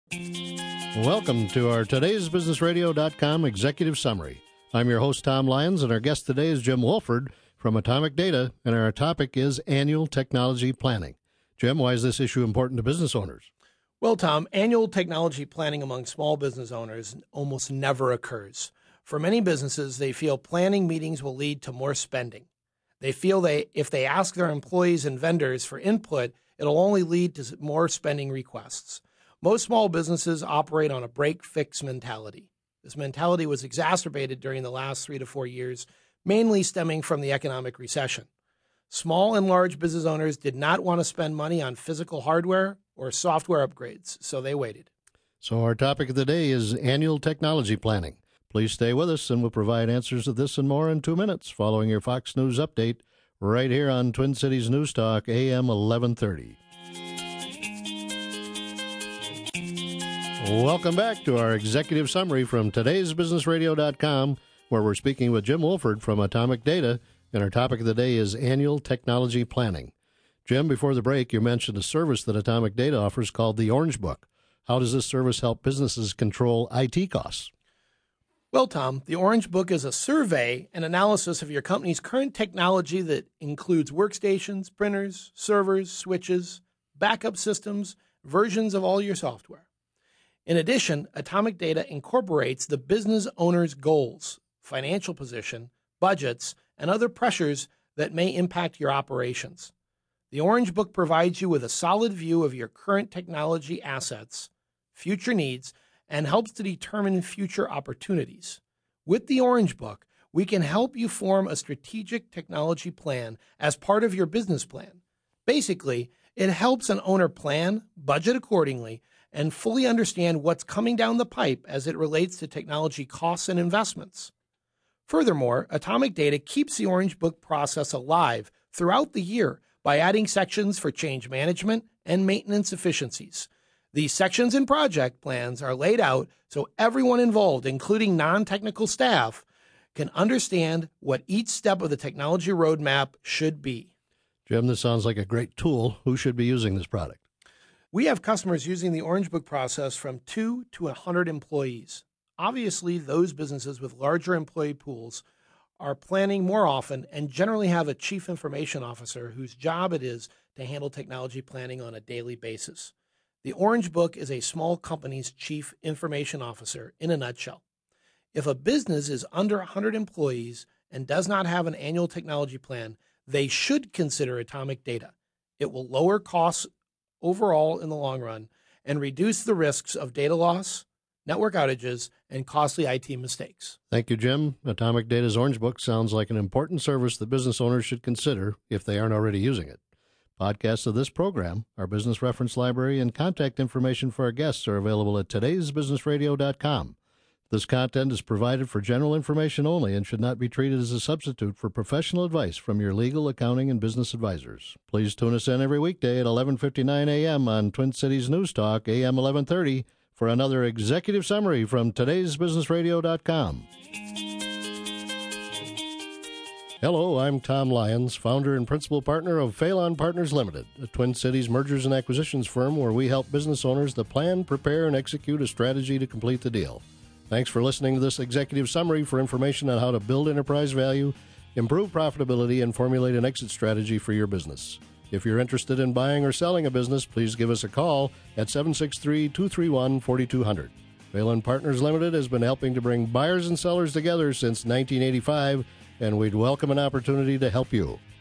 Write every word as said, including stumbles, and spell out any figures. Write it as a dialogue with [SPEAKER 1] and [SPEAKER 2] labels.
[SPEAKER 1] Welcome to our today's business radio dot com executive summary. I'm your host, Tom Lyons, and our guest today is Jim Wolford from Atomic Data, and our topic is annual technology planning. Jim, why is this issue important to business owners?
[SPEAKER 2] Well, Tom, annual technology planning among small business owners almost never occurs. For many businesses, they feel planning meetings will lead to more spending. They feel they if they ask their employees and vendors for input, it'll only lead to more spending requests. Most small businesses operate on a break-fix mentality. This mentality was exacerbated during the last three to four years, mainly stemming from the economic recession. Small and large business owners did not want to spend money on physical hardware or software upgrades, so they waited.
[SPEAKER 1] So our topic of the day is annual technology planning. Please stay with us, and we'll provide answers to this and more in two minutes following your Fox News update right here on Twin Cities News Talk, A M eleven thirty. Welcome back to our executive summary from today's business radio dot com, where we're speaking with Jim Wolford from Atomic Data, and our topic of the day is annual technology planning. Jim, before the break, you mentioned a service that Atomic Data offers called the Orange Book. How does this service help businesses control I T costs?
[SPEAKER 2] Well, Tom, the Orange Book is a survey and analysis of your company's current technology that includes workstations, printers, servers, switches, backup systems, versions of all your software. In addition, Atomic Data incorporates the business owner's goals, financial position, budgets, and other pressures that may impact your operations. The Orange Book provides you with a solid view of your current technology assets, future needs, and helps to determine future opportunities. With the Orange Book, we can help you form a strategic technology plan as part of your business plan. Basically, it helps an owner plan, budget accordingly, and fully understand what's coming down the pipe as it relates to technology costs and investments. Furthermore, Atomic Data keeps the Orange Book process alive throughout the year by adding sections for change management and maintenance efficiencies. These sections and project plans are laid out so everyone involved, including non-technical staff, can understand what each step of the technology roadmap should be.
[SPEAKER 1] Jim, this sounds like a great tool. Who should be using this product?
[SPEAKER 2] We have customers using the Orange Book process from two to one hundred employees. Obviously, those businesses with larger employee pools are planning more often and generally have a chief information officer whose job it is to handle technology planning on a daily basis. The Orange Book is a small company's chief information officer in a nutshell. If a business is under one hundred employees and does not have an annual technology plan, they should consider Atomic Data. It will lower costs overall in the long run and reduce the risks of data loss, network outages, and costly I T mistakes.
[SPEAKER 1] Thank you, Jim. Atomic Data's Orange Book sounds like an important service that business owners should consider if they aren't already using it. Podcasts of this program, our business reference library, and contact information for our guests are available at todays business radio dot com. This content is provided for general information only and should not be treated as a substitute for professional advice from your legal, accounting, and business advisors. Please tune us in every weekday at eleven fifty-nine a.m. on Twin Cities News Talk, A M eleven thirty, for another executive summary from todays business radio dot com. Hello, I'm Tom Lyons, founder and principal partner of Phelan Partners Limited, a Twin Cities mergers and acquisitions firm where we help business owners to plan, prepare, and execute a strategy to complete the deal. Thanks for listening to this executive summary. For information on how to build enterprise value, improve profitability, and formulate an exit strategy for your business. If you're interested in buying or selling a business, please give us a call at seven six three, two three one, four two zero zero. Phelan Partners Limited has been helping to bring buyers and sellers together since nineteen eighty-five, and we'd welcome an opportunity to help you.